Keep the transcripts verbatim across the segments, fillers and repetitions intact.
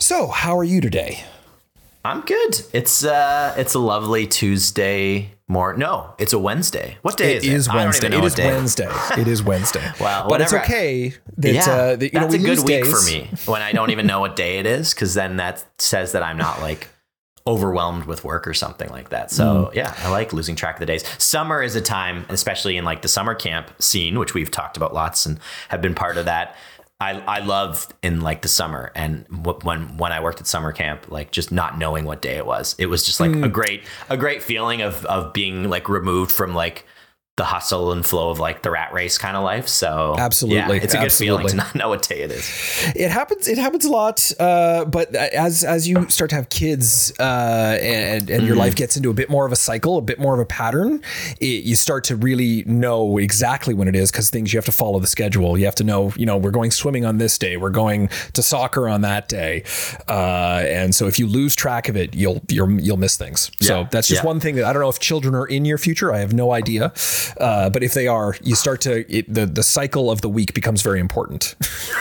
So, how are you today? I'm good. It's uh, it's a lovely Tuesday morning. No, it's a Wednesday. What day it is it? Is Wednesday. I don't even know it is Wednesday. It is Wednesday. Well, but it's whatever. okay. That, yeah, uh, that, you that's know, we a good week days. for me when I don't even know what day it is, because then that says that I'm not like overwhelmed with work or something like that. So mm. yeah, I like losing track of the days. Summer is a time, especially in like the summer camp scene, which we've talked about lots and have been part of that. I, I love in like the summer, and when when I worked at summer camp, like just not knowing what day it was, it was just like mm. a great a great feeling of of being like removed from like the hustle and flow of like the rat race kind of life. So absolutely, yeah, it's a good absolutely. feeling to not know what day it is. It happens. It happens a lot. Uh, but as as you start to have kids uh, and and your mm. life gets into a bit more of a cycle, a bit more of a pattern, it, you start to really know exactly when it is, because things you have to follow the schedule. You have to know, you know, we're going swimming on this day, we're going to soccer on that day, uh, and so if you lose track of it, you'll you'll you'll miss things. Yeah. So that's just yeah. one thing that I don't know if children are in your future. I have no idea. Uh, but if they are, you start to it, the the cycle of the week becomes very important.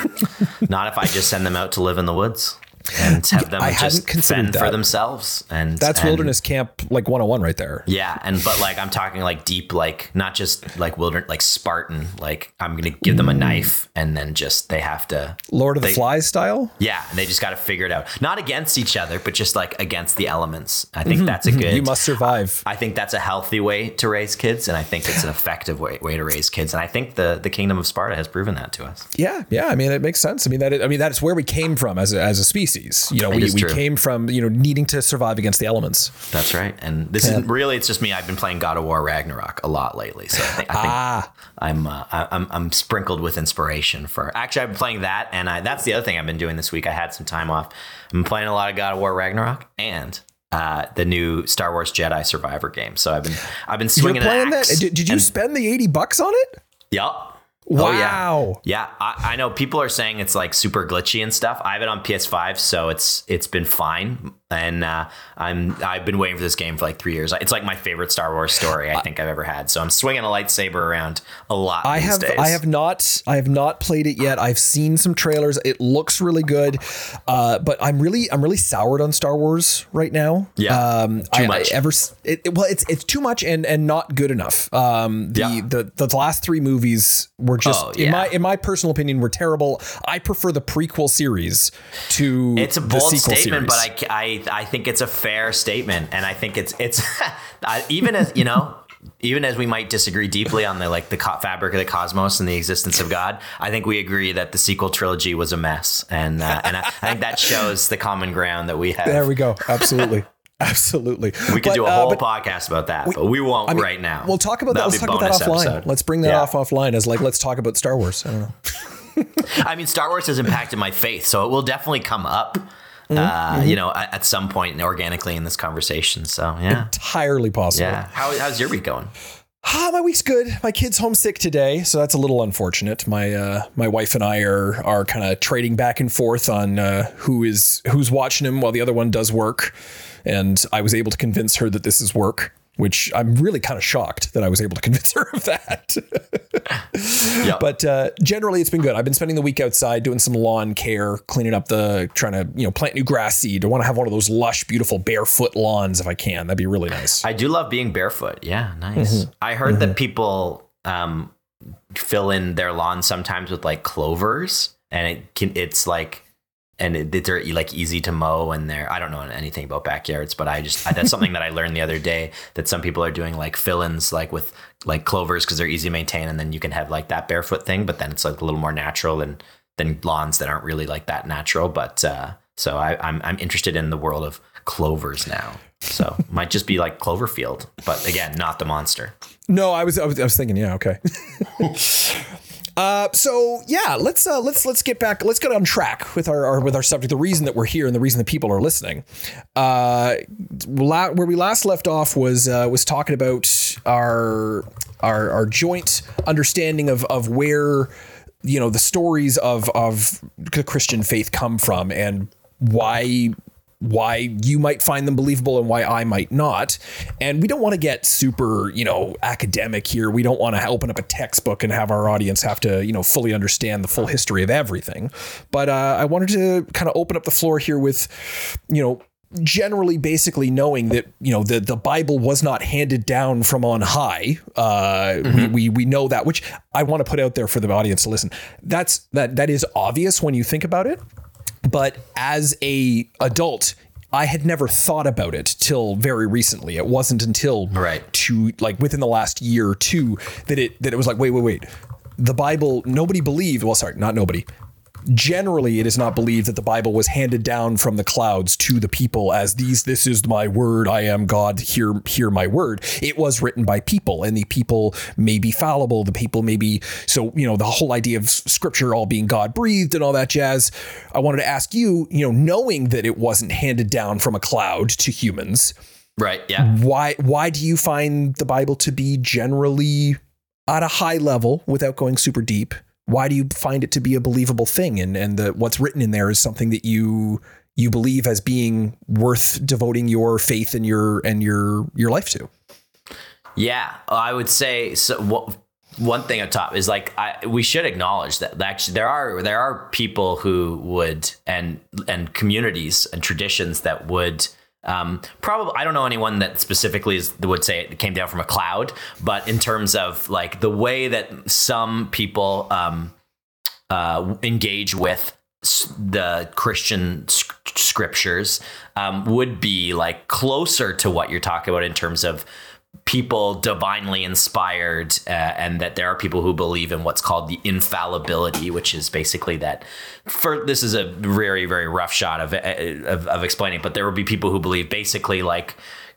Not if I just send them out to live in the woods and have them I just fend that. for themselves. And that's and, wilderness camp like one oh one right there. Yeah. And but like I'm talking like deep, like not just like wilderness, like Spartan, like I'm going to give them a knife and then just they have to Lord of they, the Flies style. Yeah. And they just got to figure it out. Not against each other, but just like against the elements. I think mm-hmm, that's a good. You must survive. I, I think that's a healthy way to raise kids. And I think it's an effective way, way to raise kids. And I think the, the Kingdom of Sparta has proven that to us. Yeah. Yeah. I mean, it makes sense. I mean, that I mean, that's where we came from as a, as a species. You know, we, we came from, you know, needing to survive against the elements. That's right. And this yeah. is really, it's just me. I've been playing God of War Ragnarok a lot lately. So I think, I think ah. I'm, uh, I'm, I'm sprinkled with inspiration for, actually I've been playing that. And I, that's the other thing I've been doing this week. I had some time off. I've been playing a lot of God of War Ragnarok and uh, the new Star Wars Jedi Survivor game. So I've been, I've been swinging You're playing an axe. That? Did, did you and, spend the eighty bucks on it? Yep. Wow. Oh, yeah. Yeah. I, I know people are saying it's like super glitchy and stuff. I have it on P S five, so it's it's been fine. And uh, I'm I've been waiting for this game for like three years. It's like my favorite Star Wars story I think I've ever had. So I'm swinging a lightsaber around a lot. I these have days. I have not I have not played it yet. I've seen some trailers. It looks really good, uh, but I'm really I'm really soured on Star Wars right now. Yeah, um, too I, much. I ever it, it, well, it's it's too much and and not good enough. Um, the, yeah. the the last three movies were just oh, yeah. in my in my personal opinion were terrible. I prefer the prequel series to it's a the bold sequel statement, series. but I, I I think it's a fair statement, and I think it's it's even as you know. Even as we might disagree deeply on the like the co- fabric of the cosmos and the existence of God, I think we agree that the sequel trilogy was a mess, and uh, and I, I think that shows the common ground that we have. There we go. Absolutely. Absolutely. We could but, do a whole uh, podcast about that, we, but we won't I mean, right now. We'll talk about that. Let's talk about that offline. Episode. Let's bring that yeah. off offline as like, let's talk about Star Wars. I don't know. I mean, Star Wars has impacted my faith, so it will definitely come up. Mm-hmm. Uh, mm-hmm. You know, at, at some point organically in this conversation. So, yeah. Entirely possible. Yeah. How, how's your week going? Ah, my week's good. My kid's homesick today, so that's a little unfortunate. My uh, my wife and I are are kind of trading back and forth on uh, who is who's watching him while the other one does work. And I was able to convince her that this is work, which I'm really kind of shocked that I was able to convince her of that. Yep. But uh, generally, it's been good. I've been spending the week outside doing some lawn care, cleaning up the, trying to, you know, plant new grass seed. I want to have one of those lush, beautiful barefoot lawns if I can. That'd be really nice. I do love being barefoot. Yeah, nice. Mm-hmm. I heard mm-hmm. that people um, fill in their lawn sometimes with like clovers, and it can, it's like, and it, they're like easy to mow, and they're, I don't know anything about backyards, but I just, I, that's something that I learned the other day, that some people are doing like fill-ins, like with like clovers, cause they're easy to maintain. And then you can have like that barefoot thing, but then it's like a little more natural than, than lawns that aren't really like that natural. But, uh, so I, I'm, I'm interested in the world of clovers now. So might just be like Cloverfield, but again, not the monster. No, I was, I was, I was thinking, yeah. Okay. Uh, so yeah, let's uh, let's let's get back. Let's get on track with our, our with our subject. The reason that we're here and the reason that people are listening. Uh, la- where we last left off was uh, was talking about our our our joint understanding of of where, you know, the stories of of the Christian faith come from and why why you might find them believable and why I might not. And we don't want to get super, you know, academic here. We don't want to open up a textbook and have our audience have to, you know, fully understand the full history of everything. But uh, I wanted to kind of open up the floor here with, you know, generally basically knowing that, you know, the, the Bible was not handed down from on high. Uh, mm-hmm. we, we, we know that, which I want to put out there for the audience to listen. That's that, that is obvious when you think about it. But as a adult, I had never thought about it till very recently. It wasn't until right. to like within the last year or two that it, that it was like, wait, wait, wait, the Bible, nobody believed. Well, sorry, not nobody. Generally, it is not believed that the Bible was handed down from the clouds to the people as these, this is my word, I am God, hear, hear my word. It was written by people, and the people may be fallible. The people may be, so, you know, the whole idea of scripture all being God breathed and all that jazz. I wanted to ask you, you know, knowing that it wasn't handed down from a cloud to humans. Right. Yeah. Why, why do you find the Bible to be generally at a high level without going super deep? Why do you find it to be a believable thing? And and the, what's written in there is something that you you believe as being worth devoting your faith and your and your your life to? Yeah, I would say so. What, one thing up top is like I, we should acknowledge that actually there are there are people who would and and communities and traditions that would. Um, probably, I don't know anyone that specifically is, would say it came down from a cloud, but in terms of like the way that some people um, uh, engage with the Christian sc- scriptures um, would be like closer to what you're talking about in terms of people divinely inspired, uh, and that there are people who believe in what's called the infallibility, which is basically that for this is a very, very rough shot of, of, of explaining, but there would be people who believe basically like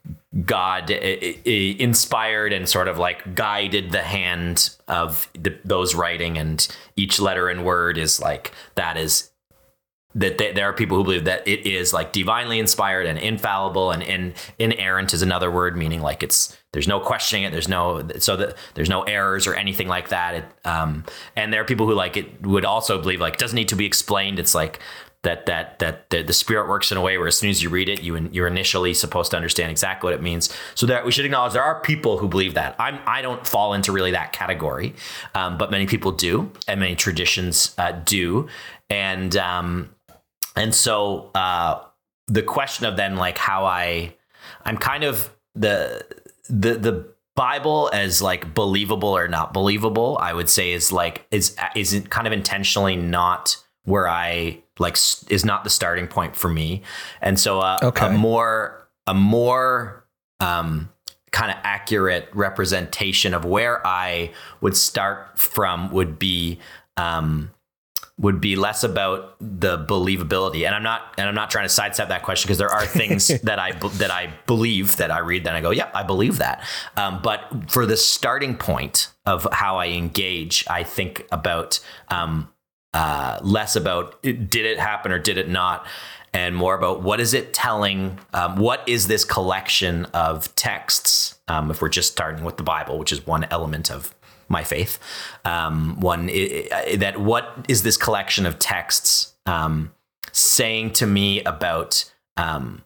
God inspired and sort of like guided the hand of the, those writing, and each letter and word is like, that is that there are people who believe that it is like divinely inspired and infallible, and in, inerrant is another word, meaning like it's, there's no questioning it. There's no, so that there's no errors or anything like that. It, um, and there are people who like it would also believe like it doesn't need to be explained. It's like that, that, that the, the Spirit works in a way where as soon as you read it, you, you're initially supposed to understand exactly what it means. So that we should acknowledge there are people who believe that. I'm, I don't fall into really that category, um, but many people do, and many traditions uh, do. And, um, And so uh, the question of then like how I, I'm kind of the, the, the Bible as like believable or not believable, I would say is like, is, is kind of intentionally not where I like, is not the starting point for me. And so uh, okay. a more, a more um, kind of accurate representation of where I would start from would be, um, would be less about the believability. And I'm not, and I'm not trying to sidestep that question, because there are things that I, that I believe that I read, then I go, yeah, I believe that. Um, but for the starting point of how I engage, I think about, um, uh, less about did it happen or did it not? And more about what is it telling? Um, what is this collection of texts? Um, if we're just starting with the Bible, which is one element of my faith, um, one it, that what is this collection of texts um, saying to me about um,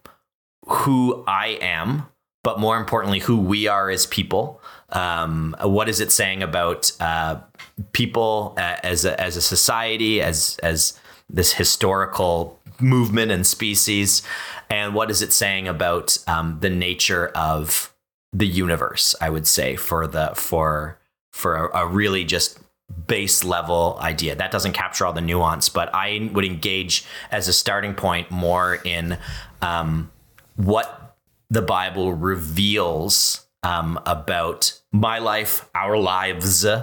who I am, but more importantly, who we are as people? Um, what is it saying about uh, people as a, as a society, as as this historical movement and species, and what is it saying about um, the nature of the universe? I would say for the for for a, a really just base level idea that doesn't capture all the nuance, but I would engage as a starting point more in um, what the Bible reveals um, about my life, our lives, uh,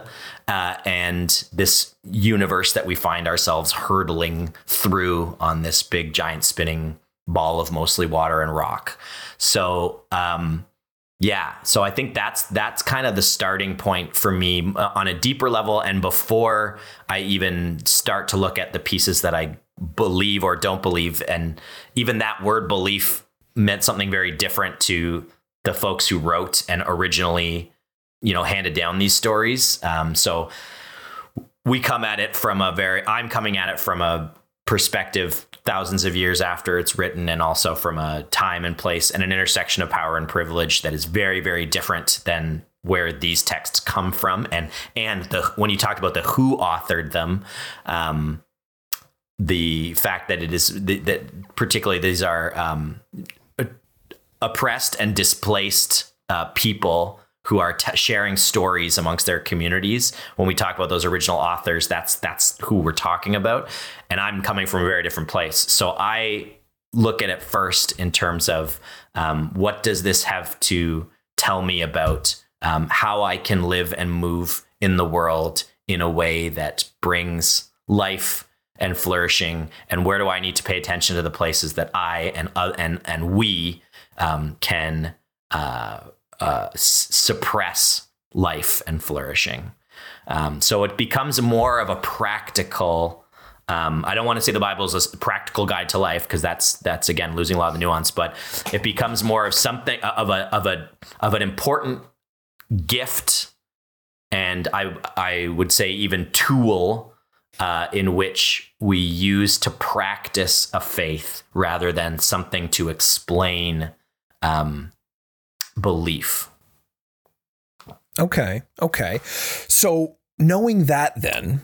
and this universe that we find ourselves hurtling through on this big giant spinning ball of mostly water and rock. So, um, yeah, so I think that's that's kind of the starting point for me on a deeper level. And before I even start to look at the pieces that I believe or don't believe, and even that word belief meant something very different to the folks who wrote and originally, you know, handed down these stories. Um, so we come at it from a very, I'm coming at it from a perspective thousands of years after it's written, and also from a time and place and an intersection of power and privilege that is very, very different than where these texts come from. And and the when you talk about the who authored them, um, the fact that it is that particularly these are um, oppressed and displaced uh, people who are t- sharing stories amongst their communities. When we talk about those original authors, that's that's who we're talking about. And I'm coming from a very different place. So I look at it first in terms of um, what does this have to tell me about um, how I can live and move in the world in a way that brings life and flourishing, and where do I need to pay attention to the places that I and uh, and and we um, can uh, Uh, s- suppress life and flourishing. Um, so it becomes more of a practical. Um, I don't want to say the Bible is a practical guide to life, because that's that's again losing a lot of the nuance. But it becomes more of something of a of a of an important gift, and I I would say even tool uh, in which we use to practice a faith rather than something to explain Um, belief. Okay. Okay. So knowing that, then,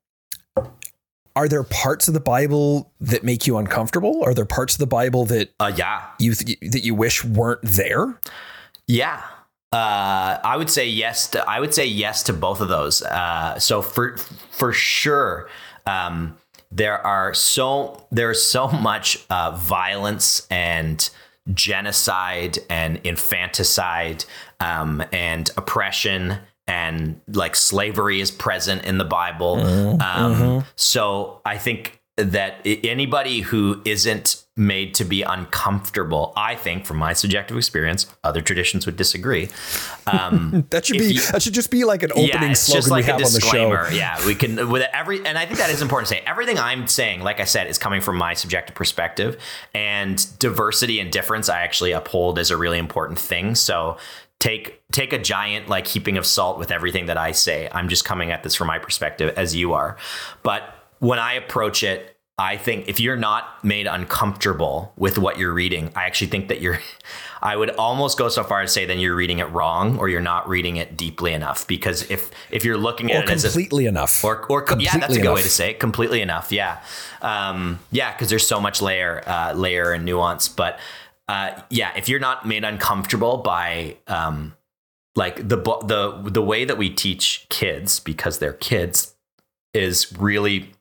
are there parts of the Bible that make you uncomfortable? Are there parts of the Bible that uh, yeah you th- that you wish weren't there? Yeah. Uh, I would say yes. To, I would say yes to both of those. Uh, so for for sure, um, there are so there's so much uh, violence and genocide and infanticide um, and oppression, and like slavery is present in the Bible. Mm-hmm. Um, mm-hmm. So I think that anybody who isn't made to be uncomfortable, I think from my subjective experience, other traditions would disagree. Um, that should be, you, that should just be like an opening yeah, it's slogan just like we have a disclaimer. on the show. Yeah, we can with every, and I think that is important to say. Everything I'm saying, like I said, is coming from my subjective perspective, and diversity and difference I actually uphold as a really important thing. So take, take a giant like heaping of salt with everything that I say. I'm just coming at this from my perspective, as you are. But when I approach it, I think if you're not made uncomfortable with what you're reading, I actually think that you're, I would almost go so far as say then you're reading it wrong, or you're not reading it deeply enough. Because if, if you're looking at or it as completely enough, or, or completely yeah, that's a good enough. way to say it. Completely enough. Yeah. Um, yeah. Cause there's so much layer, uh, layer and nuance, but, uh, yeah, if you're not made uncomfortable by, um, like the, the, the way that we teach kids, because they're kids, is really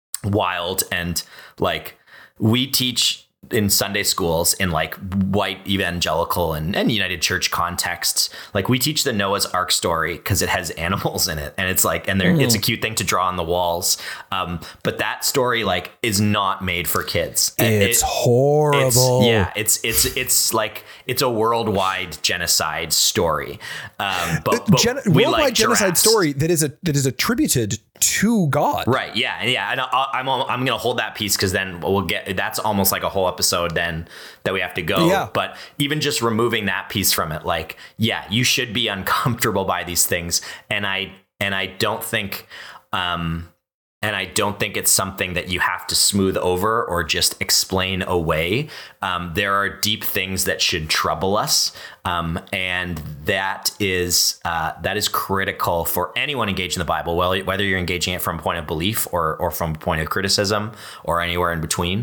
wild. And like we teach in Sunday schools in like white evangelical and, and United Church contexts, like we teach the Noah's Ark story because it has animals in it, and it's like, and mm. it's a cute thing to draw on the walls. Um, but that story like is not made for kids. It's it, horrible. It's, yeah, it's it's it's like it's a worldwide genocide story. Um, but, but Gen- we worldwide like genocide giraffes. story that is a that is attributed to God. Right. Yeah. Yeah. And I, I'm I'm going to hold that piece, because then we'll get, that's almost like a whole episode then that we have to go. Yeah. But even just removing that piece from it, like, yeah, you should be uncomfortable by these things. And I, and I don't think, um, and I don't think it's something that you have to smooth over or just explain away. Um, there are deep things that should trouble us. Um, and that is uh, that is critical for anyone engaged in the Bible, well, whether you're engaging it from a point of belief or, or from a point of criticism or anywhere in between.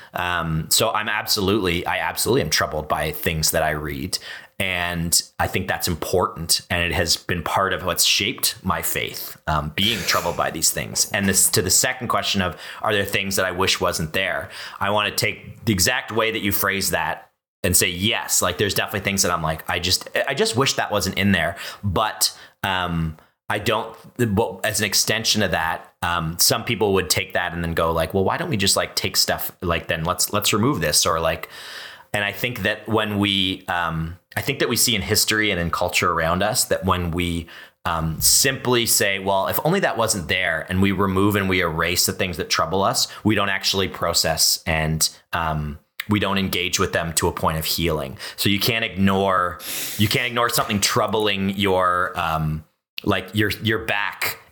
Um, so I'm absolutely, I absolutely am troubled by things that I read. And I think that's important. And it has been part of what's shaped my faith, um, being troubled by these things. And this to the second question of, are there things that I wish wasn't there? I want to take the exact way that you phrase that and say, yes, like there's definitely things that I'm like, I just, I just wish that wasn't in there. But um, I don't, as an extension of that, um, some people would take that and then go like, well, why don't we just like take stuff like, then let's, let's remove this, or like, and I think that when we, um, I think that we see in history and in culture around us that when we um, simply say, well, if only that wasn't there, and we remove and we erase the things that trouble us, we don't actually process and um, we don't engage with them to a point of healing. So you can't ignore, you can't ignore something troubling your, um, like your your back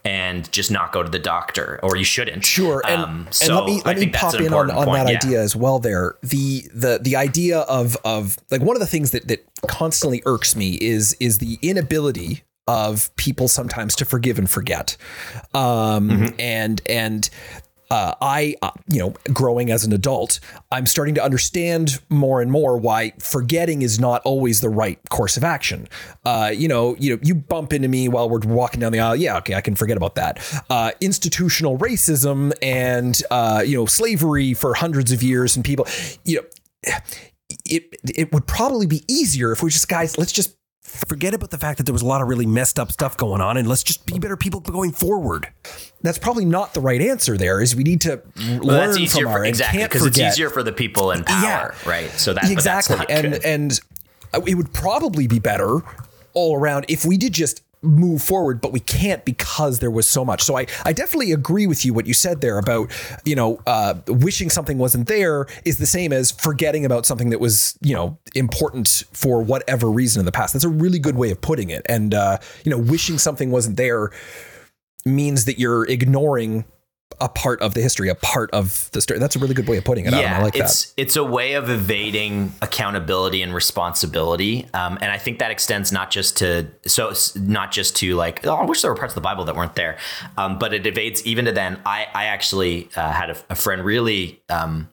and just not go to the doctor, or you shouldn't. Sure. And, um, and so let me let me pop in on, on that yeah. idea as well there. The the the idea of of like one of the things that that constantly irks me is is the inability of people sometimes to forgive and forget. Um, mm-hmm. and and Uh, I, uh, you know, growing as an adult, I'm starting to understand more and more why forgetting is not always the right course of action. Uh, you know, you know, you bump into me while we're walking down the aisle. Yeah, okay, I can forget about that. Uh, institutional racism and uh, you know, slavery for hundreds of years, and people, you know, it it would probably be easier if we just guys, let's just forget about the fact that there was a lot of really messed up stuff going on, and let's just be better people going forward. That's probably not the right answer. There is we need to well, learn that's from our for, exactly because it's easier for the people in power, yeah. right? So that, exactly, but that's not and good. and it would probably be better all around if we did just move forward, but we can't because there was so much. So I, I definitely agree with you what you said there about, you know, uh, wishing something wasn't there is the same as forgetting about something that was, you know, important for whatever reason in the past. That's a really good way of putting it. And, uh, you know, wishing something wasn't there means that you're ignoring a part of the history, a part of the story. That's a really good way of putting it. Yeah, Adam. I like it's, that. It's a way of evading accountability and responsibility. Um, and I think that extends not just to, so not just to like, oh, I wish there were parts of the Bible that weren't there. Um, but it evades even to then. I, I actually uh, had a, a friend really um,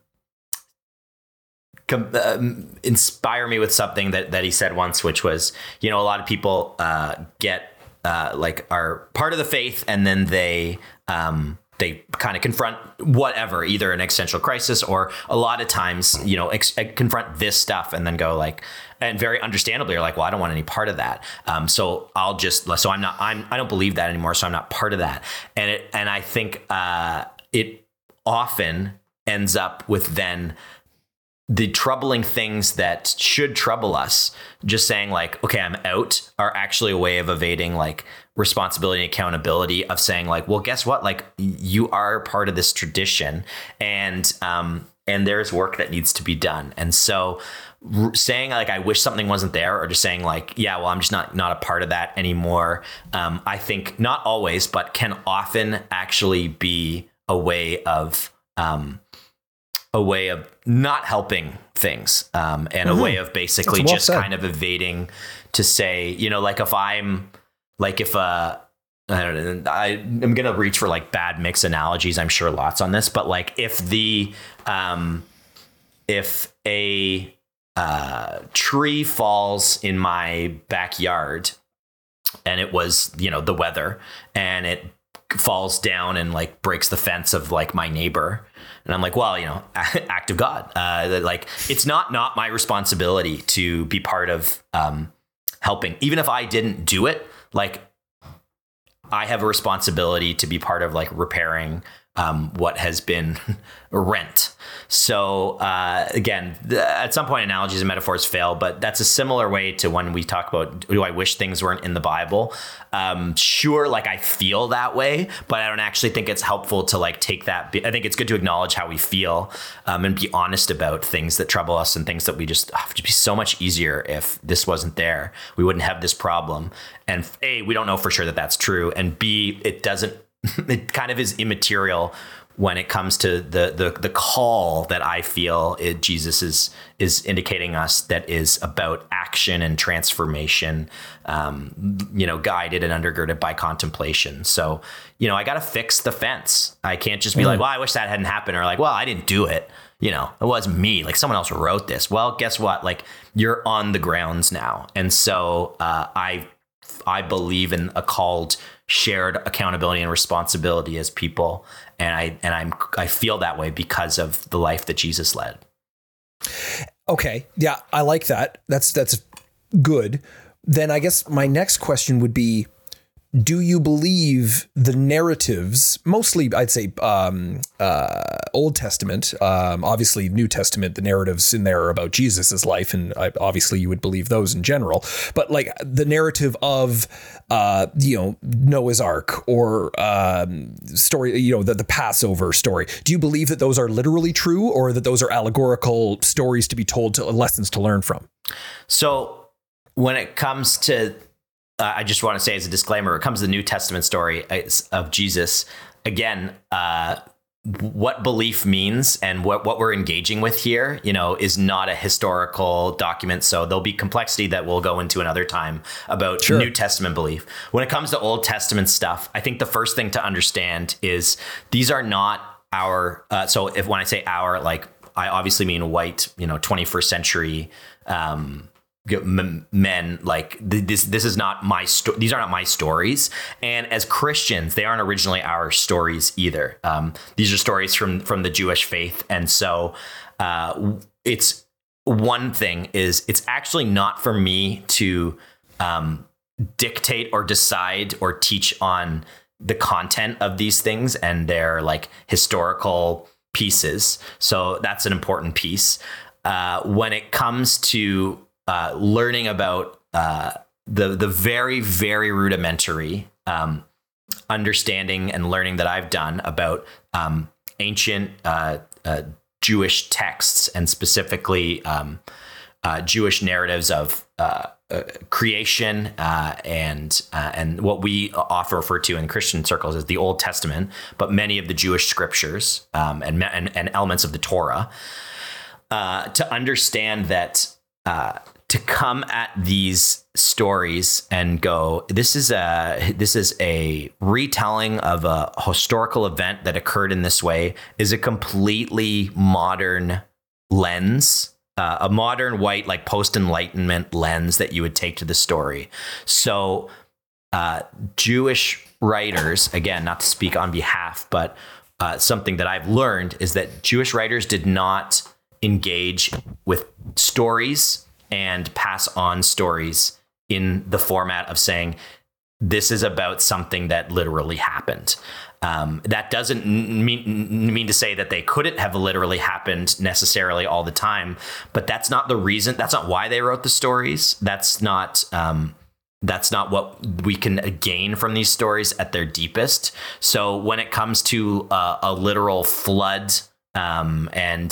com- uh, inspire me with something that, that he said once, which was, you know, a lot of people uh, get uh, like are part of the faith and then they, um, they kind of confront whatever, either an existential crisis or a lot of times, you know, ex- confront this stuff and then go like, and very understandably are like, well, I don't want any part of that. Um, so I'll just, so I'm not, I'm, I don't believe that anymore. So I'm not part of that. And it, and I think uh, it often ends up with then the troubling things that should trouble us, just saying like, okay, I'm out, are actually a way of evading like responsibility and accountability of saying like, well, guess what? Like you are part of this tradition and, um, and there's work that needs to be done. And so r- saying like, I wish something wasn't there, or just saying like, yeah, well, I'm just not, not a part of that anymore. Um, I think not always, but can often actually be a way of, um, a way of not helping things, um, and mm-hmm. a way of basically well just said. kind of evading to say, you know, like if I'm like, if, uh, I don't know, I, I'm going to reach for like bad mix analogies. I'm sure lots on this, but like if the, um, if a, uh, tree falls in my backyard and it was, you know, the weather and it falls down and like breaks the fence of like my neighbor. And I'm like, well, you know, act of God. Uh, like, it's not not my responsibility to be part of um, helping. Even if I didn't do it, like, I have a responsibility to be part of like repairing um, what has been rent. So uh, again, th- at some point, analogies and metaphors fail, but that's a similar way to when we talk about, do I wish things weren't in the Bible? Um, sure, like I feel that way, but I don't actually think it's helpful to like take that. I think it's good to acknowledge how we feel um, and be honest about things that trouble us and things that we just, oh, it would be so much easier if this wasn't there. We wouldn't have this problem. And A, we don't know for sure that that's true. And B, it doesn't, it kind of is immaterial when it comes to the the the call that I feel it, Jesus is is indicating us, that is about action and transformation, um, you know, guided and undergirded by contemplation. So, you know, I got to fix the fence. I can't just be mm-hmm. like, well, I wish that hadn't happened, or like, well, I didn't do it. You know, it wasn't me. Like someone else wrote this. Well, guess what? Like you're on the grounds now, and so uh, I I believe in a called shared accountability and responsibility as people. And I, and I'm, I feel that way because of the life that Jesus led. Okay. Yeah. I like that. That's, that's good. Then I guess my next question would be, do you believe the narratives, mostly I'd say um, uh, Old Testament, um, obviously New Testament, the narratives in there are about Jesus's life, and I, obviously you would believe those in general, but like the narrative of, uh, you know, Noah's Ark or um, story, you know, the, the Passover story. Do you believe that those are literally true, or that those are allegorical stories to be told, to lessons to learn from? So when it comes to uh, I just want to say as a disclaimer, when it comes to the New Testament story of Jesus, again, uh, what belief means and what, what we're engaging with here, you know, is not a historical document. So there'll be complexity that we'll go into another time about sure. New Testament belief. When it comes to Old Testament stuff, I think the first thing to understand is these are not our, uh, so if when I say our, like, I obviously mean white, you know, twenty-first century, um, men, like this this is not my sto- these are not my stories, and as Christians they aren't originally our stories either. Um these are stories from from the Jewish faith, and so uh it's one thing is it's actually not for me to um dictate or decide or teach on the content of these things and their like historical pieces. So that's an important piece. Uh when it comes to Uh, learning about uh, the the very, very rudimentary um, understanding and learning that I've done about um, ancient uh, uh, Jewish texts, and specifically um, uh, Jewish narratives of uh, uh, creation uh, and uh, and what we often refer to in Christian circles as the Old Testament, but many of the Jewish scriptures um, and, and and elements of the Torah, uh, to understand that. Uh, to come at these stories and go, this is a this is a retelling of a historical event that occurred in this way, is a completely modern lens, uh, a modern white, like post-Enlightenment lens that you would take to the story. So uh, Jewish writers, again, not to speak on behalf, but uh, something that I've learned is that Jewish writers did not engage with stories and pass on stories in the format of saying, this is about something that literally happened. Um, that doesn't mean, mean to say that they couldn't have literally happened necessarily all the time, but that's not the reason. That's not why they wrote the stories. That's not, um, that's not what we can gain from these stories at their deepest. So when it comes to uh, a literal flood um, and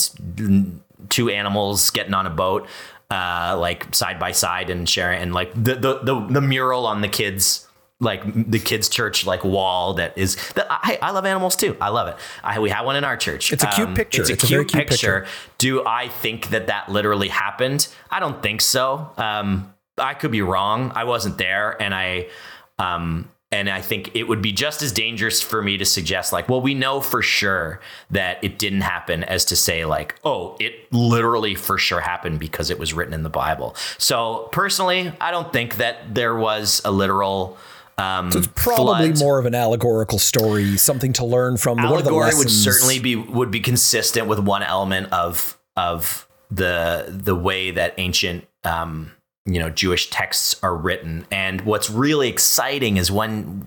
two animals getting on a boat, uh like side by side and sharing, and like the the the, the mural on the kids like the kids church like wall that is that I, I love animals too. I love it. I we have one in our church. It's a cute um, picture. It's a, it's cute, a very cute picture. picture. Do I think that that literally happened? I don't think so. Um I could be wrong. I wasn't there, and I um And I think it would be just as dangerous for me to suggest like, well, we know for sure that it didn't happen, as to say like, oh, it literally for sure happened because it was written in the Bible. So personally, I don't think that there was a literal um, so it's probably flood. More of an allegorical story, something to learn from. Allegory would certainly be would be consistent with one element of of the the way that ancient um you know, Jewish texts are written. And what's really exciting is when,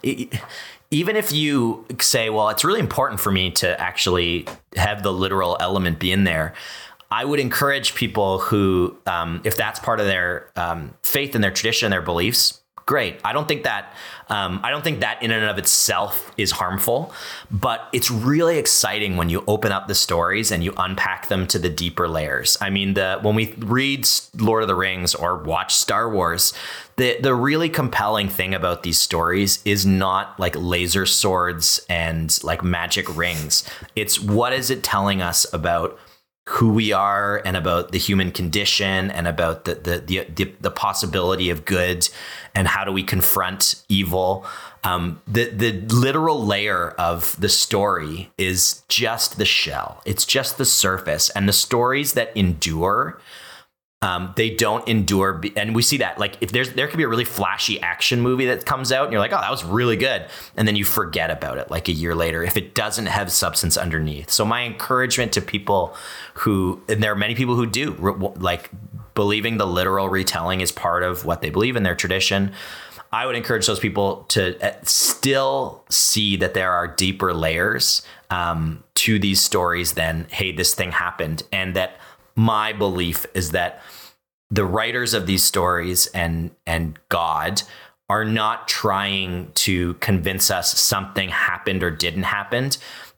even if you say, well, it's really important for me to actually have the literal element be in there, I would encourage people who, um, if that's part of their um, faith and their tradition and their beliefs, great. I don't think that um, I don't think that in and of itself is harmful, but it's really exciting when you open up the stories and you unpack them to the deeper layers. I mean, the when we read Lord of the Rings or watch Star Wars, the the really compelling thing about these stories is not like laser swords and like magic rings. It's what is it telling us about who we are and about the human condition and about the, the the the the possibility of good and how do we confront evil. Um, the the literal layer of the story is just the shell. It's just the surface, and the stories that endure, um, they don't endure. Be, and we see that like if there's there could be a really flashy action movie that comes out and you're like, oh, that was really good, and then you forget about it like a year later if it doesn't have substance underneath. So my encouragement to people who, and there are many people who do, like believing the literal retelling is part of what they believe in their tradition. I would encourage those people to still see that there are deeper layers um, to these stories than, hey, this thing happened. And that my belief is that the writers of these stories and and God are not trying to convince us something happened or didn't happen.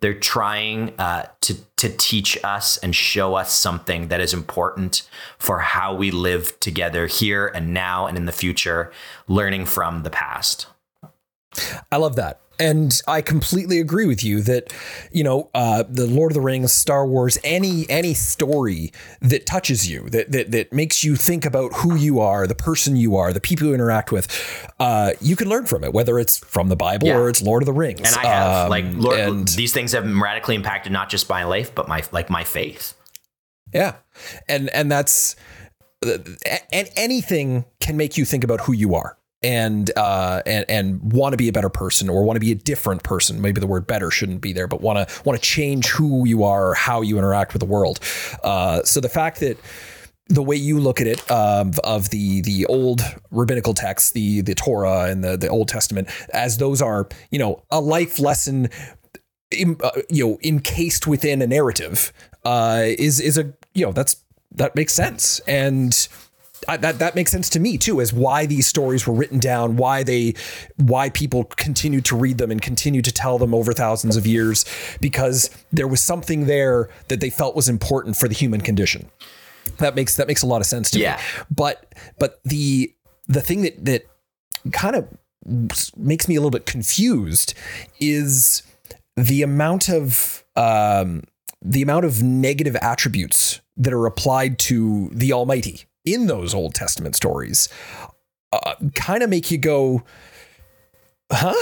they're trying uh, to to teach us and show us something that is important for how we live together here and now and in the future, learning from the past. I love that. And I completely agree with you that, you know, uh, the Lord of the Rings, Star Wars, any any story that touches you, that that that makes you think about who you are, the person you are, the people you interact with, uh, you can learn from it, whether it's from the Bible yeah. or it's Lord of the Rings. And I have um, like Lord, and, these things have radically impacted not just my life, but my like my faith. Yeah, and and that's and anything can make you think about who you are. And uh, and and want to be a better person or want to be a different person. Maybe the word better shouldn't be there, but want to want to change who you are or how you interact with the world. Uh, so the fact that the way you look at it um, of the the old rabbinical texts, the the Torah and the the Old Testament, as those are, you know, a life lesson, in, uh, you know, encased within a narrative, uh, is is a you know that's that makes sense. And I, that that makes sense to me too, as why these stories were written down, why they, why people continued to read them and continue to tell them over thousands of years, because there was something there that they felt was important for the human condition. That makes that makes a lot of sense to yeah. me. But but the the thing that that kind of makes me a little bit confused is the amount of um, the amount of negative attributes that are applied to the Almighty in those Old Testament stories. Uh, kind of make you go, huh?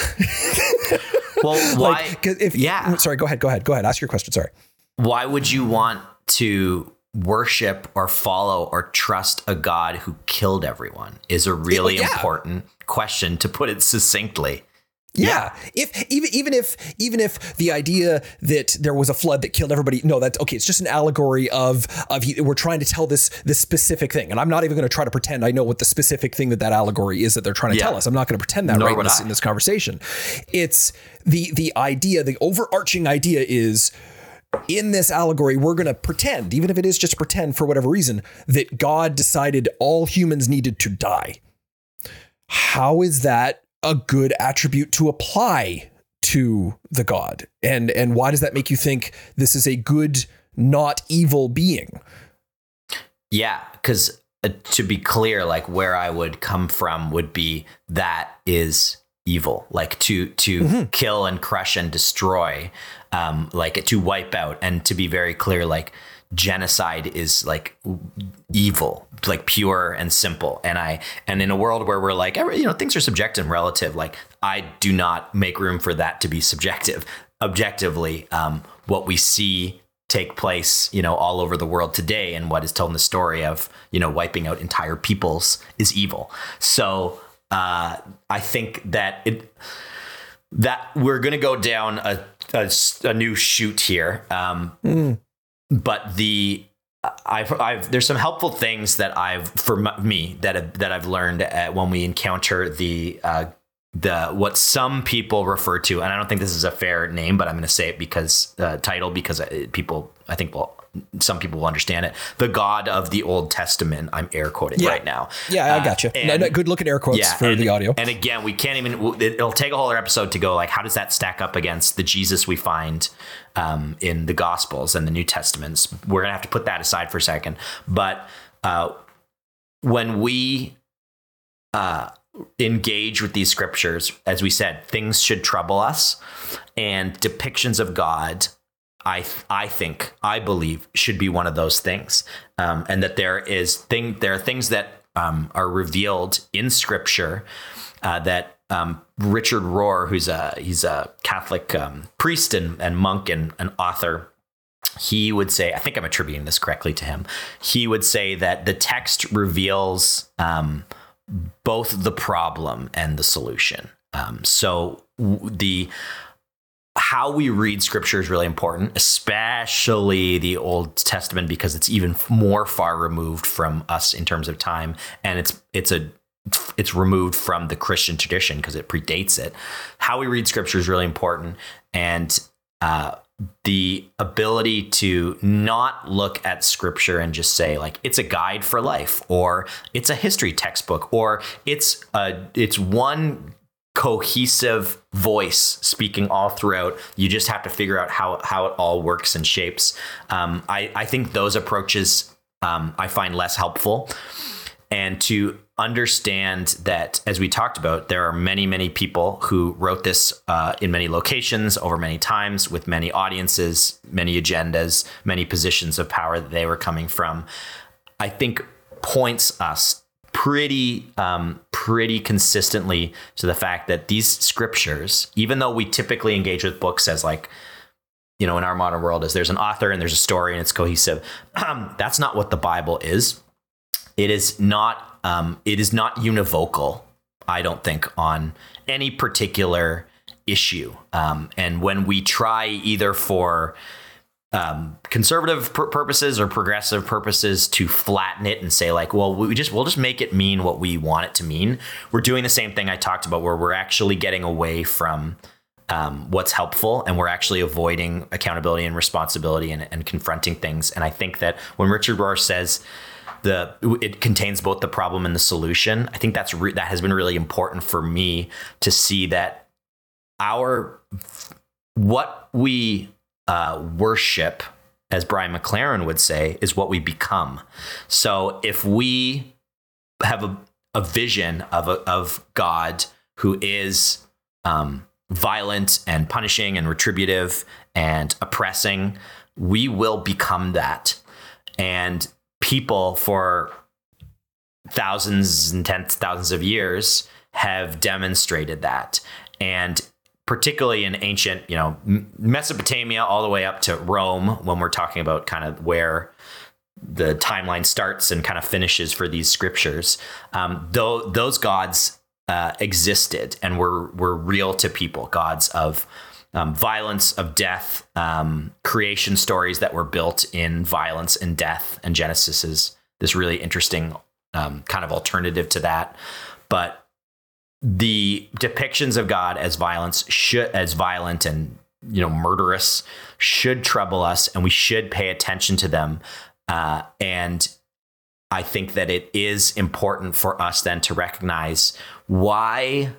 Well, why? Like, if, yeah. Sorry, go ahead. Go ahead. Go ahead. Ask your question. Sorry. Why would you want to worship or follow or trust a God who killed everyone is a really yeah. important question, to put it succinctly. Yeah. yeah. If even even if even if the idea that there was a flood that killed everybody, no, that's okay. It's just an allegory of of he, we're trying to tell this this specific thing, and I'm not even going to try to pretend I know what the specific thing that that allegory is that they're trying to yeah. tell us. I'm not going to pretend that Nor right in this, in this conversation. It's the the idea, the overarching idea is, in this allegory, we're going to pretend, even if it is just pretend for whatever reason, that God decided all humans needed to die. How is that a good attribute to apply to the God? And and why does that make you think this is a good, not evil being? Yeah, because uh, to be clear, like where I would come from would be that is evil, like to to mm-hmm. kill and crush and destroy, um, like to wipe out. And to be very clear, like genocide is like evil, like pure and simple. And I, and in a world where we're like, you know, things are subjective and relative, like I do not make room for that to be subjective. Objectively, um, what we see take place, you know, all over the world today, and what is told in the story of, you know, wiping out entire peoples is evil. So uh, I think that it, that we're going to go down a, a, a new chute here. Um, mm. But the I've, I've there's some helpful things that I've for me that have, that I've learned at, when we encounter the uh, the what some people refer to, and I don't think this is a fair name, but I'm going to say it because uh, title because people I think will some people will understand it. The God of the Old Testament. I'm air quoting yeah. right now. Yeah, I got you. Uh, no, no, good looking air quotes yeah, for and, the audio. And again, we can't even. It'll take a whole other episode to go like, how does that stack up against the Jesus we find um, in the Gospels and the New Testaments? We're gonna have to put that aside for a second. But uh, when we uh, engage with these scriptures, as we said, things should trouble us, and depictions of God, I I think I believe should be one of those things, um, and that there is thing there are things that um, are revealed in Scripture uh, that um, Richard Rohr, who's a he's a Catholic um, priest and, and monk and an author, he would say, I think I'm attributing this correctly to him. He would say that the text reveals um, both the problem and the solution. Um, so the how we read scripture is really important, especially the Old Testament, because it's even more far removed from us in terms of time. And it's, it's a, it's removed from the Christian tradition because it predates it. How we read scripture is really important. And, uh, the ability to not look at scripture and just say like, it's a guide for life, or it's a history textbook, or it's a, it's one cohesive voice speaking all throughout. You just have to figure out how, how it all works and shapes. Um, I, I think those approaches um, I find less helpful. And to understand that, as we talked about, there are many, many people who wrote this uh, in many locations over many times with many audiences, many agendas, many positions of power that they were coming from, I think points us pretty, um, pretty consistently to the fact that these scriptures, even though we typically engage with books as like, you know, in our modern world, as there's an author and there's a story and it's cohesive, um, that's not what the Bible is. It is not, um, it is not univocal, I don't think, on any particular issue. Um, and when we try either for um, conservative pur- purposes or progressive purposes to flatten it and say like, well, we just, we'll just make it mean what we want it to mean. We're doing the same thing I talked about, where we're actually getting away from um, what's helpful, and we're actually avoiding accountability and responsibility and, and confronting things. And I think that when Richard Rohr says, The it contains both the problem and the solution, I think that's re- that has been really important for me to see that our what we uh, worship, as Brian McLaren would say, is what we become. So if we have a, a vision of a, of God who is um, violent and punishing and retributive and oppressing, we will become that. And people for thousands and tens of thousands of years have demonstrated that. And particularly in ancient, you know, Mesopotamia all the way up to Rome, when we're talking about kind of where the timeline starts and kind of finishes for these scriptures, um, though those gods uh, existed and were were real to people, gods of Um, violence, of death, um, creation stories that were built in violence and death. And Genesis is this really interesting um, kind of alternative to that. But the depictions of God as violence should, as violent and, you know, murderous, should trouble us, and we should pay attention to them. Uh, and I think that it is important for us then to recognize why.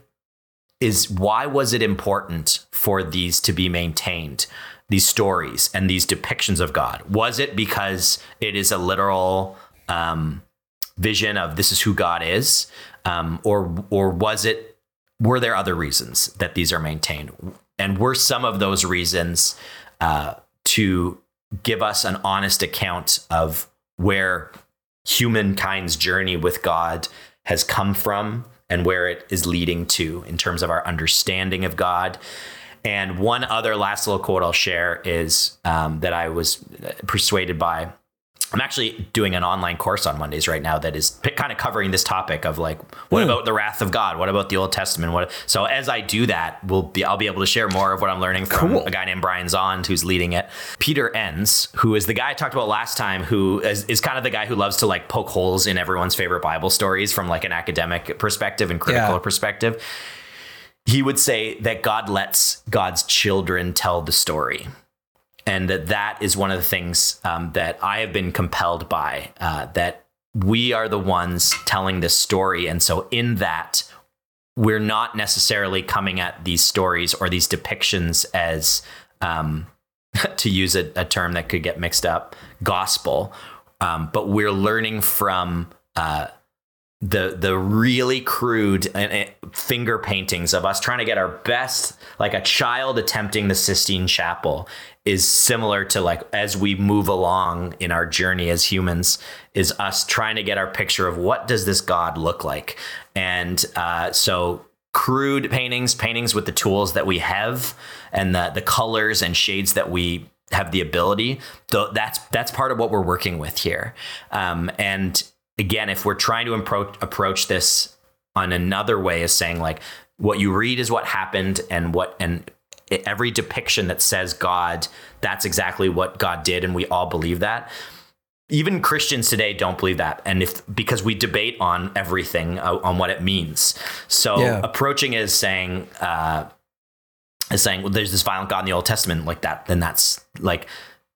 Is why was it important for these to be maintained, these stories and these depictions of God? Was it because it is a literal um, vision of this is who God is, um, or or was it? Were there other reasons that these are maintained? And were some of those reasons uh, to give us an honest account of where humankind's journey with God has come from, and where it is leading to in terms of our understanding of God? And one other last little quote I'll share is um, that I was persuaded by. I'm actually doing an online course on Mondays right now that is p- kind of covering this topic of like, what mm. about the wrath of God? What about the Old Testament? What? So as I do that, we'll be, I'll be able to share more of what I'm learning from cool. a guy named Brian Zond, who's leading it. Peter Enns, who is the guy I talked about last time, who is, is kind of the guy who loves to like poke holes in everyone's favorite Bible stories from like an academic perspective and critical yeah. perspective. He would say that God lets God's children tell the story. And that that is one of the things um, that I have been compelled by, uh, that we are the ones telling this story. And so in that, we're not necessarily coming at these stories or these depictions as, um, to use a, a term that could get mixed up, gospel. Um, but we're learning from uh, the the really crude uh, finger paintings of us trying to get our best, like a child attempting the Sistine Chapel is similar to like, as we move along in our journey as humans, is us trying to get our picture of what does this God look like? And uh, so crude paintings, paintings with the tools that we have and the, the colors and shades that we have the ability, th- that's, that's part of what we're working with here. Um, and again, if we're trying to approach, approach this on another way, is saying like, what you read is what happened, and what, and every depiction that says God, that's exactly what God did, and we all believe that. Even Christians today don't believe that, and if because we debate on everything uh, on what it means. So yeah. approaching is saying, uh, is saying, well, there's this violent God in the Old Testament like that. Then that's like,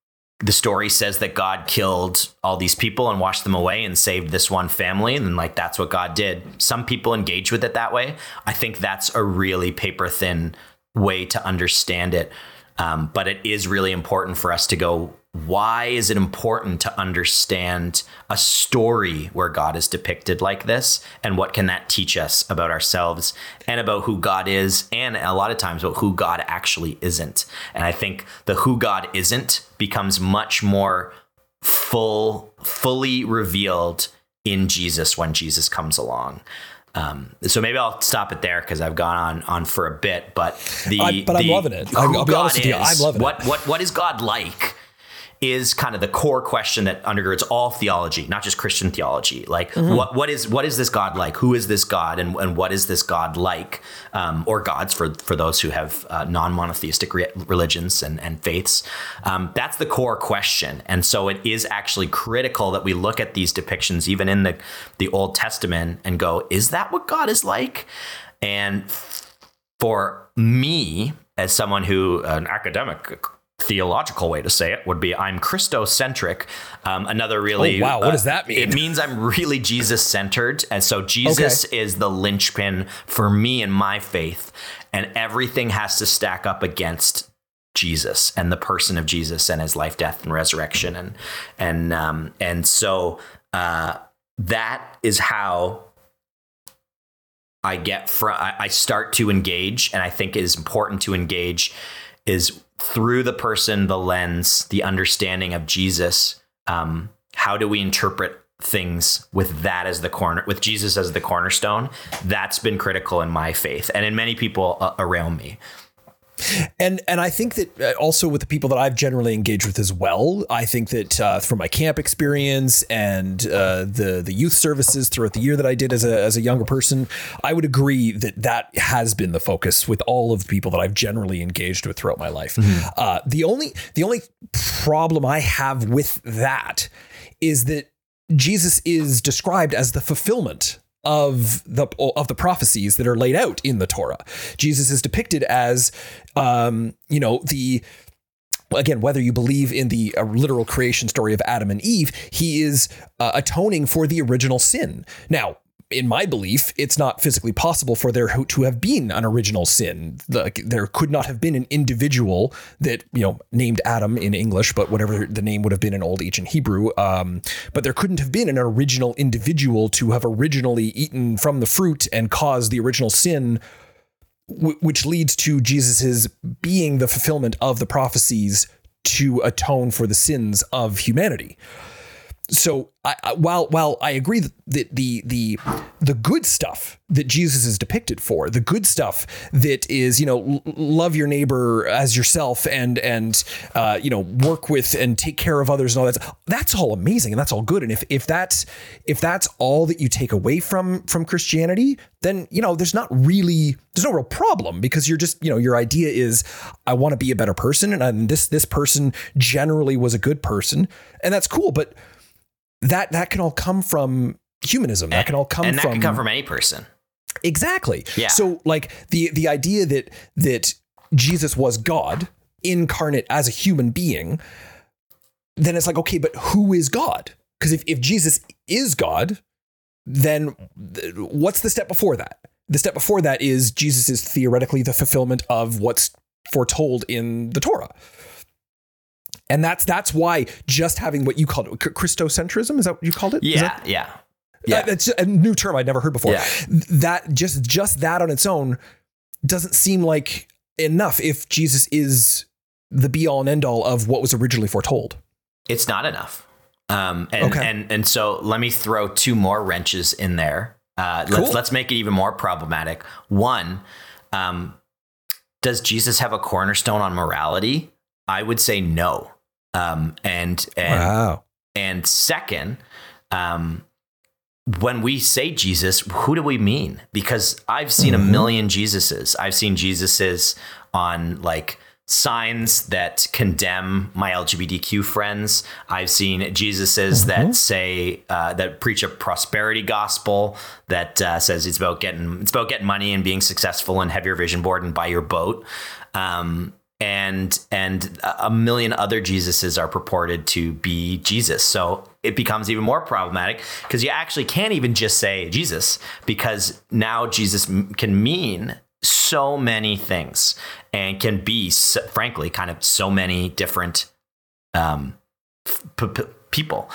the story says that God killed all these people and washed them away and saved this one family. And like, that's what God did. Some people engage with it that way. I think that's a really paper thin way to understand it. Um, but it is really important for us to go, why is it important to understand a story where God is depicted like this? And what can that teach us about ourselves and about who God is? And a lot of times about who God actually isn't. And I think the who God isn't becomes much more full, fully revealed in Jesus when Jesus comes along. Um, so maybe I'll stop it there because I've gone on, on for a bit, but the, I, but the, I'm loving it. I'll, I'll be honest with you. I'm loving what, it. What, what is God like is kind of the core question that undergirds all theology, not just Christian theology. Like mm-hmm. what, what is, what is this God like? Who is this God? And, and what is this God like? Um, or gods for, for those who have uh, non-monotheistic re- religions and, and faiths. Um, that's the core question. And so it is actually critical that we look at these depictions, even in the, the Old Testament, and go, is that what God is like? And for me, as someone who, an academic, theological way to say it would be I'm Christocentric. Um, another really, oh, wow, what uh, does that mean? It means I'm really Jesus centered. And so Jesus okay. is the linchpin for me and my faith. And everything has to stack up against Jesus and the person of Jesus and his life, death, and resurrection. And, and, um, and so, uh, that is how I get from, I start to engage. And I think it is important to engage is through the person, the lens, the understanding of Jesus. Um, how do we interpret things with that as the corner, with Jesus as the cornerstone? That's been critical in my faith and in many people uh, around me. And and I think that also with the people that I've generally engaged with as well, I think that uh, from my camp experience and uh, the the youth services throughout the year that I did as a as a younger person, I would agree that that has been the focus with all of the people that I've generally engaged with throughout my life. Mm-hmm. Uh, the only the only problem I have with that is that Jesus is described as the fulfillment of the of the prophecies that are laid out in the Torah. Jesus is depicted as, um, you know, the, again, whether you believe in the uh, literal creation story of Adam and Eve, he is uh, atoning for the original sin. Now, in my belief, it's not physically possible for there to have been an original sin. The, there could not have been an individual that, you know, named Adam in English, but whatever the name would have been in Old Ancient Hebrew. Um, but there couldn't have been an original individual to have originally eaten from the fruit and caused the original sin, w- which leads to Jesus's being the fulfillment of the prophecies to atone for the sins of humanity. So I, I, while while I agree that the, the the the good stuff that Jesus is depicted for, the good stuff that is, you know, l- love your neighbor as yourself and and uh, you know, work with and take care of others and all that, that's all amazing and that's all good. And if if that's if that's all that you take away from from Christianity, then, you know, there's not really there's no real problem, because you're just, you know, your idea is I want to be a better person, and, and this this person generally was a good person, and that's cool. But That that can all come from humanism. That can all come and that from can come from any person. Exactly. Yeah. So like the the idea that that Jesus was God incarnate as a human being, then it's like, okay, but who is God? Because if, if Jesus is God, then what's the step before that? The step before that is Jesus is theoretically the fulfillment of what's foretold in the Torah. And that's that's why just having what you called it, Christocentrism, is that what you called it? Yeah, that, yeah, yeah. Uh, it's a new term I'd never heard before. Yeah. That just just that on its own doesn't seem like enough if Jesus is the be all and end all of what was originally foretold. It's not enough. Um, and, okay. and and so let me throw two more wrenches in there. Uh, cool. Let's let's make it even more problematic. One, um, does Jesus have a cornerstone on morality? I would say no. Um, and, and, wow. and second, um, when we say Jesus, who do we mean? Because I've seen mm-hmm. a million Jesuses. I've seen Jesuses on like signs that condemn my L G B T Q friends. I've seen Jesuses mm-hmm. that say, uh, that preach a prosperity gospel that, uh, says it's about getting, it's about getting money and being successful and have your vision board and buy your boat. Um, and and a million other Jesuses are purported to be Jesus. So it becomes even more problematic because you actually can't even just say Jesus, because now Jesus can mean so many things and can be, frankly, kind of so many different um, p- p- people.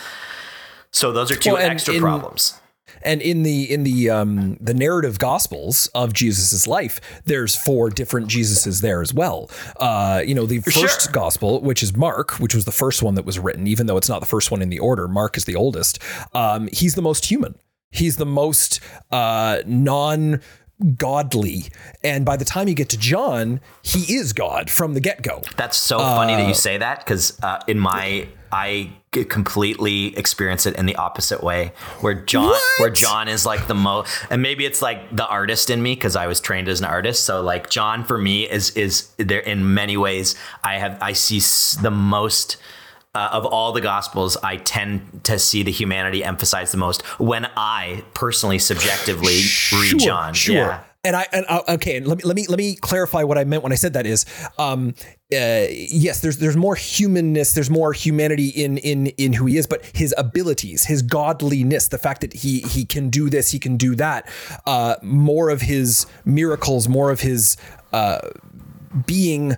So those are two well, extra in, problems. And in the in the um, the narrative gospels of Jesus's life, there's four different Jesuses there as well. Uh, you know, the first sure. gospel, which is Mark, which was the first one that was written, even though it's not the first one in the order. Mark is the oldest. Um, he's the most human. He's the most uh, non. godly, and by the time you get to John, he is God from the get-go. That's so funny uh, that you say that, because uh, in my I completely experience it in the opposite way, where John what? where John is like the most, and maybe it's like the artist in me because I was trained as an artist. So like John for me is is there in many ways. I have I see the most. Uh, of all the gospels, I tend to see the humanity emphasized the most when I personally subjectively sure, read John. Sure. Yeah. And I, and I, okay. And let me, let me, let me clarify what I meant when I said that is, um, uh, yes, there's, there's more humanness. There's more humanity in, in, in who he is, but his abilities, his godliness, the fact that he, he can do this, he can do that, uh, more of his miracles, more of his, uh, being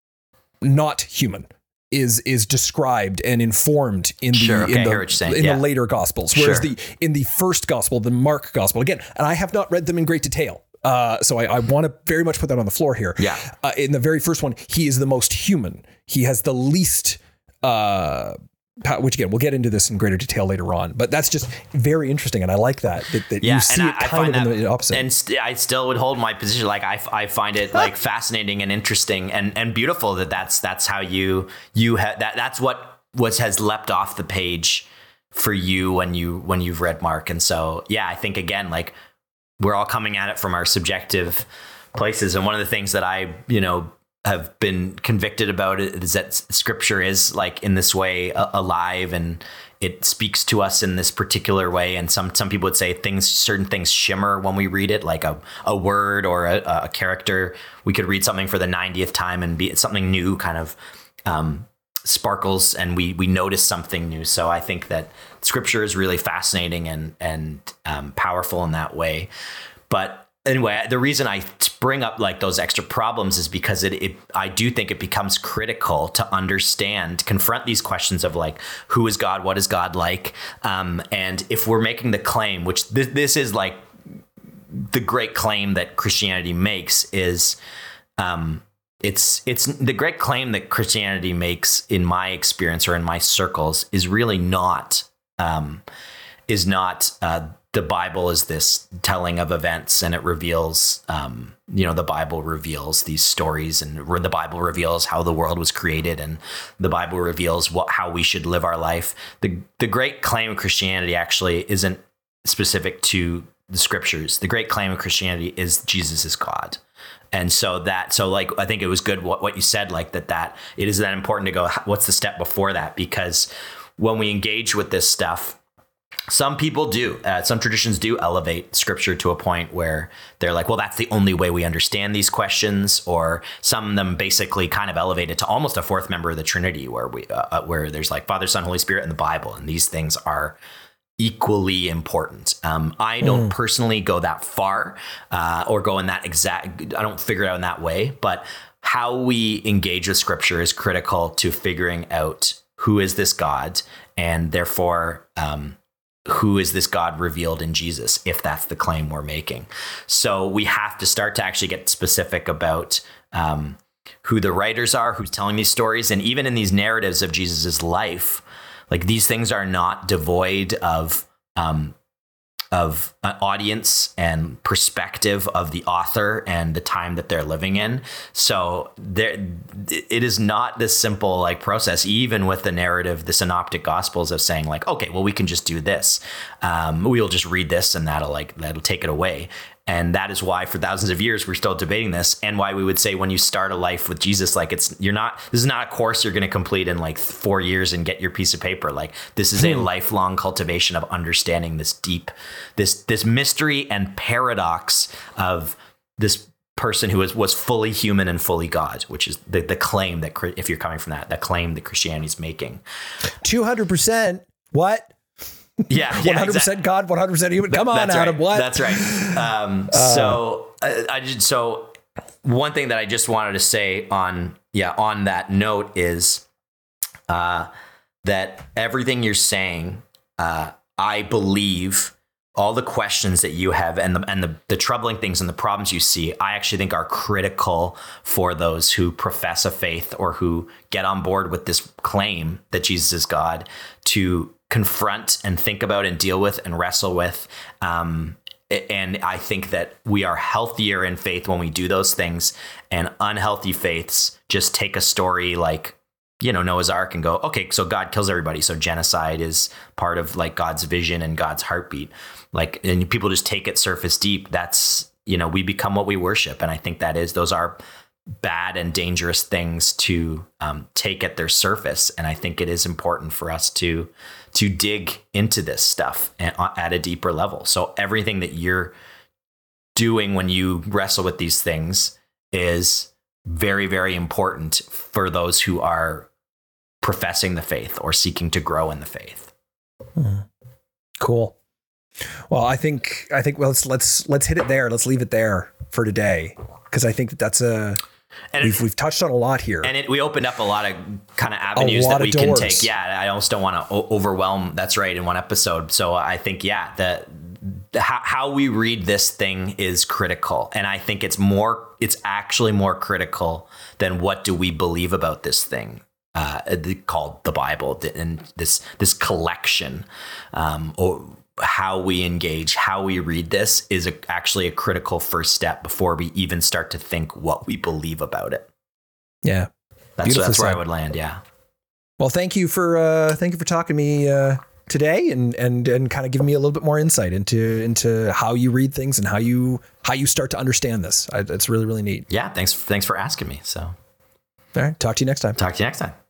not human. is is described and informed in the sure, okay, in, the, in yeah. the later gospels, whereas sure. the in the first gospel, the Mark gospel, again, and I have not read them in great detail, uh, so I, I want to very much put that on the floor here. Yeah, uh, in the very first one, he is the most human. He has the least. Uh, Which again, we'll get into this in greater detail later on, but that's just very interesting, and I like that that, that yeah, you see and it I, kind I of that, in the opposite. And st- I still would hold my position. Like I, I find it like fascinating and interesting and, and beautiful that that's that's how you you ha- that that's what what has leapt off the page for you when you when you've read Mark. And so yeah, I think again, like we're all coming at it from our subjective places, and one of the things that I you know. have been convicted about it is that scripture is like in this way uh, alive, and it speaks to us in this particular way. And some, some people would say things, certain things shimmer when we read it, like a, a word or a, a character. We could read something for the ninetieth time and be something new kind of um, sparkles, and we, we notice something new. So I think that scripture is really fascinating and, and um, powerful in that way. But anyway, the reason I bring up like those extra problems is because it, it, I do think it becomes critical to understand, confront these questions of like, who is God? What is God like? Um, and if we're making the claim, which th- this is like the great claim that Christianity makes is, um, it's, it's the great claim that Christianity makes in my experience or in my circles is really not, um, is not, uh, the Bible is this telling of events, and it reveals, um, you know, the Bible reveals these stories, and the Bible reveals how the world was created, and the Bible reveals what, how we should live our life. The, the great claim of Christianity actually isn't specific to the scriptures. The great claim of Christianity is Jesus is God. And so that, so like, I think it was good what, what you said, like that, that it is that important to go, what's the step before that? Because when we engage with this stuff, some people do, uh, some traditions do elevate scripture to a point where they're like, well, that's the only way we understand these questions. Or some of them basically kind of elevate it to almost a fourth member of the Trinity, where we, uh, where there's like Father, Son, Holy Spirit in the Bible. And these things are equally important. Um, I don't mm. personally go that far uh, or go in that exact, I don't figure it out in that way, but how we engage with scripture is critical to figuring out who is this God, and therefore, um, who is this God revealed in Jesus, if that's the claim we're making. So we have to start to actually get specific about um, who the writers are, who's telling these stories. And even in these narratives of Jesus's life, like these things are not devoid of um, of an audience and perspective of the author and the time that they're living in. So there, it is not this simple like process, even with the narrative, the synoptic gospels of saying like, okay, well, we can just do this. Um, we'll just read this and that'll like, that'll take it away. And that is why for thousands of years, we're still debating this, and why we would say when you start a life with Jesus, like it's, you're not, this is not a course you're going to complete in like four years and get your piece of paper. Like this is a lifelong cultivation of understanding this deep, this, this mystery and paradox of this person who was, was fully human and fully God, which is the, the claim that, if you're coming from that, the claim that Christianity is making. two hundred percent what? Yeah. one hundred percent exactly. God, one hundred percent human. Come on, That's Adam. Right. What? That's right. Um, uh, so I, I just, so one thing that I just wanted to say on, yeah, on that note is, uh, that everything you're saying, uh, I believe all the questions that you have and the, and the, the troubling things and the problems you see, I actually think are critical for those who profess a faith or who get on board with this claim that Jesus is God to confront and think about and deal with and wrestle with. Um, and I think that we are healthier in faith when we do those things, and unhealthy faiths just take a story like, you know, Noah's Ark and go, okay, so God kills everybody. So genocide is part of like God's vision and God's heartbeat. Like, and people just take it surface deep. That's, you know, we become what we worship. And I think that is, those are bad and dangerous things to um, take at their surface. And I think it is important for us to, to dig into this stuff at a deeper level. So everything that you're doing when you wrestle with these things is very, very important for those who are professing the faith or seeking to grow in the faith. Hmm. Cool. Well, I think, I think, well, let's, let's, let's hit it there. Let's leave it there for today. Cause I think that that's a, and we've, it, we've touched on a lot here, and it, we opened up a lot of kind of avenues that we can take. Yeah. I almost don't want to o- overwhelm. That's right. In one episode. So I think, yeah, the, the how, how we read this thing is critical. And I think it's more, it's actually more critical than what do we believe about this thing. Uh, called the Bible, and this this collection, um, or how we engage, how we read this is a, actually a critical first step before we even start to think what we believe about it. Yeah, that's that's where I would land. Yeah. Well, thank you for uh, thank you for talking to me uh, today, and and and kind of giving me a little bit more insight into into how you read things and how you how you start to understand this. I, it's really really neat. Yeah. Thanks. Thanks for asking me. So. All right. Talk to you next time. Talk to you next time.